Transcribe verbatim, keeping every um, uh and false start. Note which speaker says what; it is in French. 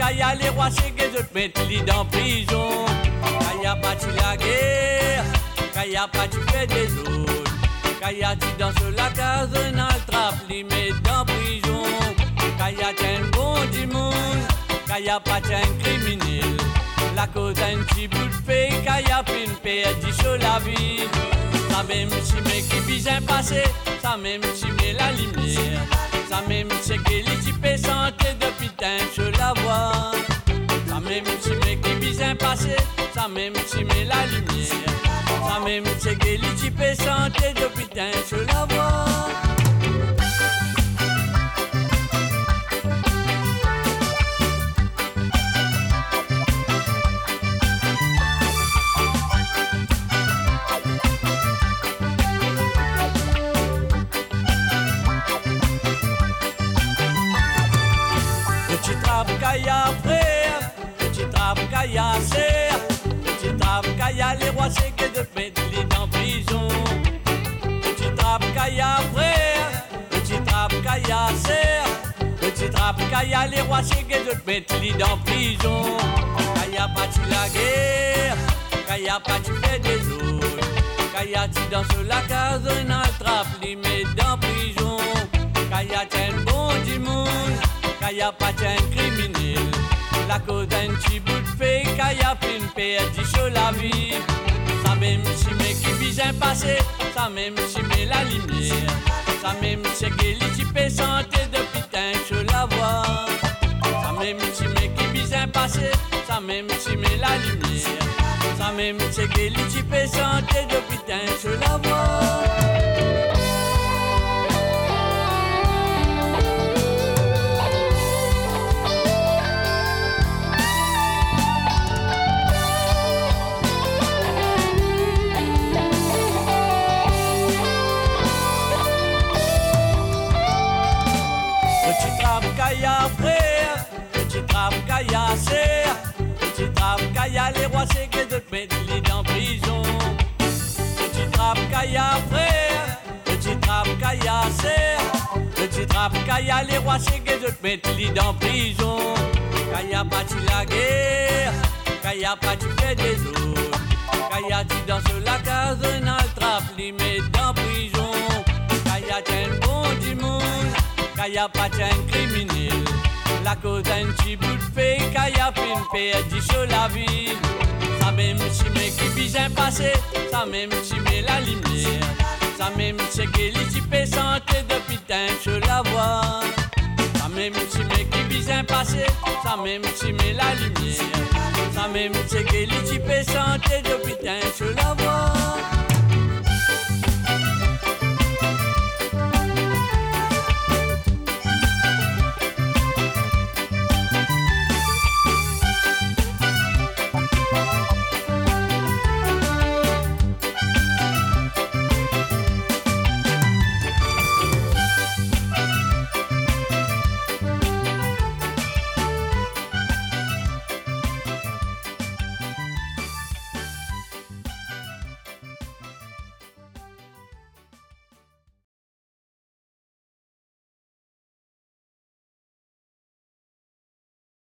Speaker 1: Kaya les rois c'est que d'autres mettent l'île en prison. Kaya pas tu la guerre, Kaya pas tu fais des autres. Kaya tu danses la case dans le trap, les mettent en prison. Kaya t'es un bon du monde, Kaya pas t'es un criminel. La cause d'un petit bout de fait, Kaya fait une perdu sur la vie. Ça même si mes qui bien passé, ça même si met la lumière. Ça même si que les types santé depuis tant je la vois. Ça même si mes qui bien passé, ça même si met la lumière. Ça même si que les types santé depuis tant je la vois. Petit trap Kaya frère, petit trap Kaya sœur, petit trap Kaya les rois c'est que de mettre l'île en prison. Petit trap Kaya frère, petit trap Kaya sœur, petit trap Kaya les rois c'est que de mettre l'île en prison. Kaya pas tu la guerre, Kaya pas tu fais des autres. Kaya tu danses la case dans le trap, les met en prison. Kaya t'es un bon du monde, Kaya pas un criminel. La cause d'un petit bout de fait, Kaya fait une perdu sur la vie. Ça même si mes qui bien passé, ça même si met la lumière. Ça même si que les types santé depuis tant je la vois. Ça même si mes qui bien passé, ça même si met la lumière. Ça même si que les types santé depuis tant je la vois. Kaya frère, petit trap Kaya sœur, petit trap Kaya les rois c'est que de mettre l'île en prison. Petit trap Kaya frère, petit trap Kaya sœur, petit trap Kaya les rois c'est que de mettre l'île en prison. Kaya pas tu la guerre, Kaya pas tu fais des autres. Kaya tu danses la case dans le trap, les met en prison. Kaya t'es un bon du monde, Kaya pas un criminel. La cause d'un petit bout de fait, Kaya fait une perdu sur la vie. Ça même si mes qui bien passé, ça même si met la lumière. Ça même si que les types santé depuis tant je la vois. Ça même si mes qui bien passé, ça même si met la lumière. Ça même si que les types santé depuis tant je la vois.